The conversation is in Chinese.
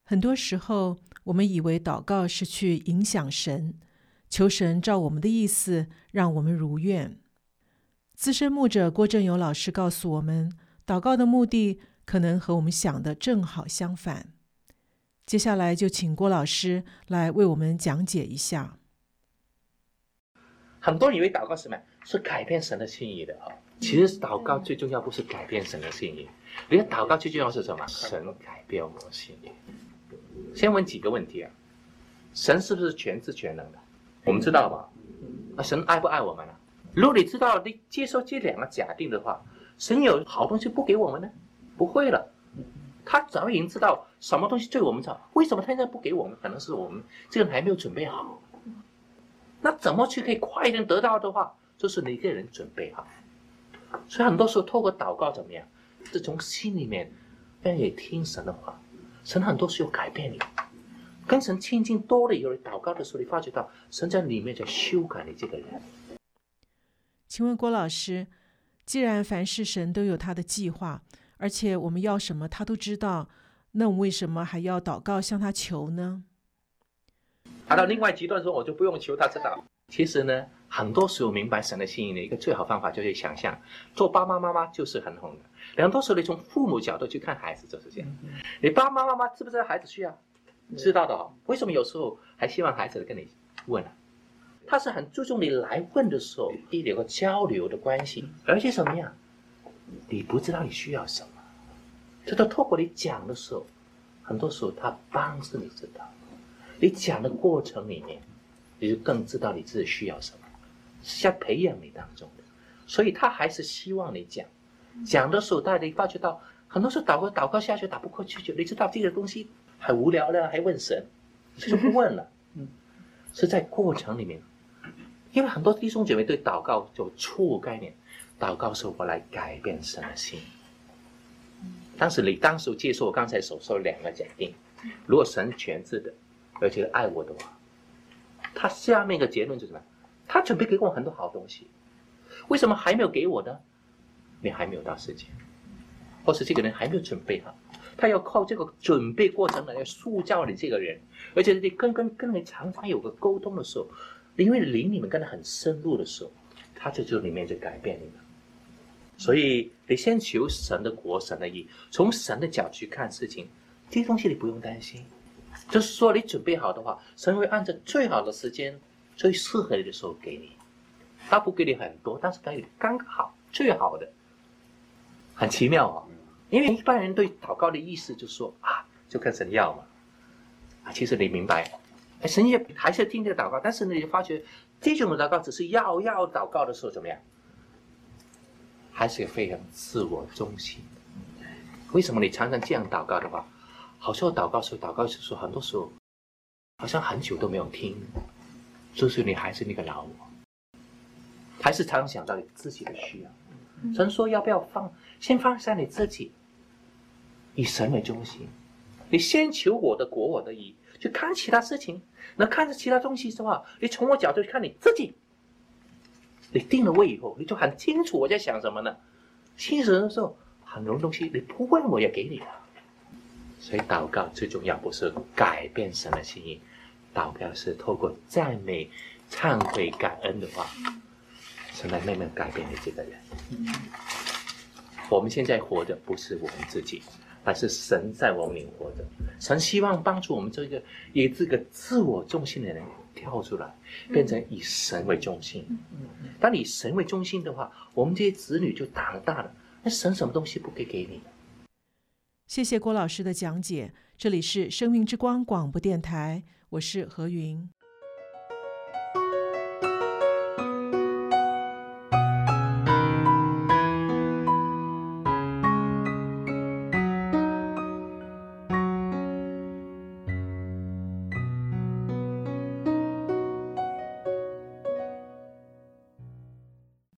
很多时候，我们以为祷告是去影响神，求神照我们的意思让我们如愿。资深牧者郭正友老师告诉我们，祷告的目的可能和我们想的正好相反。接下来就请郭老师来为我们讲解一下。 很多人以为祷告是什么？是改变神的心意的。其实祷告最重要不是改变神的心意，你的祷告最重要是什么？神改变我的心意。先问几个问题啊，神是不是全知全能的？我们知道吧？那神爱不爱我们呢？如果你知道你接受这两个假定的话，神有好东西不给我们呢？不会了，他早已经知道什么东西对我们好，为什么他现在不给我们？可能是我们这个人还没有准备好。那怎么去可以快一点得到的话，就是你一个人准备好。所以很多时候透过祷告怎么样？是从心里面愿意听神的话，神很多时候改变你。跟神亲近多了以后，你祷告的时候，你发觉到神在里面在修改你这个人。 请问郭老师，既然凡事神都有他的计划，而且我们要什么他都知道，那我们为什么还要祷告向他求呢？ 到另外极端说，我就不用求他知道。其实呢，很多时候明白神的心意的一个最好方法就是想象，做爸爸妈妈就是很红的。很多时候你从父母角度去看孩子就是这样。你爸爸妈妈知不知道孩子需要？知道的哦。为什么有时候还希望孩子跟你问呢？他是很注重你来问的时候，有个交流的关系，而且什么样？你不知道你需要什么，这都透过你讲的时候，很多时候他帮助你知道。你讲的过程里面，你就更知道你自己需要什么，是在培养你当中的。所以他还是希望你讲的时候，大家发觉到，很多时候祷告下去打不过去，你知道这个东西很无聊了，还问神，就不问了。是在过程里面，因为很多弟兄姐妹对祷告有错误概念，祷告是我来改变神的心。当时接受我刚才所说的两个假定，如果神全知的，而且爱我的话，他下面一个结论就是什么？他准备给我很多好东西，为什么还没有给我呢？你还没有到时间，或是这个人还没有准备好，他要靠这个准备过程来塑造你这个人，而且你跟你常常有个沟通的时候，因为灵里面跟他很深入的时候，他就里面就改变你了。所以你先求神的国、神的义，从神的角度去看事情，这些东西你不用担心。就是说你准备好的话，神会按照最好的时间、最适合你的时候给你。他不给你很多，但是给你刚好最好的，很奇妙哦。因为一般人对祷告的意思就是说就跟神要嘛。其实你明白，神也还是听这个祷告，但是你发觉这种祷告只是要祷告的时候怎么样？还是非常自我中心。为什么你常常这样祷告的话？好像祷告时候，很多时候好像很久都没有听，就是你还是那个老我，还是常常想到你自己的需要。神说要不要先放下你自己，以神为中心，你先求我的国、我的义，去看其他事情。那看着其他东西的话，你从我角度去看你自己。你定了位以后，你就很清楚我在想什么呢？其实的时候，很多东西你不问我也给你了。所以祷告最重要不是改变神的心意，祷告是透过赞美、忏悔、感恩的话，神来慢慢改变你这个人。我们现在活着不是我们自己，而是神在我们里活着。神希望帮助我们以这个自我中心的人跳出来，变成以神为中心。当你以神为中心的话，我们这些子女就长大了，那神什么东西不可以给你？ 谢谢郭老师的讲解，这里是生命之光广播电台，我是何云。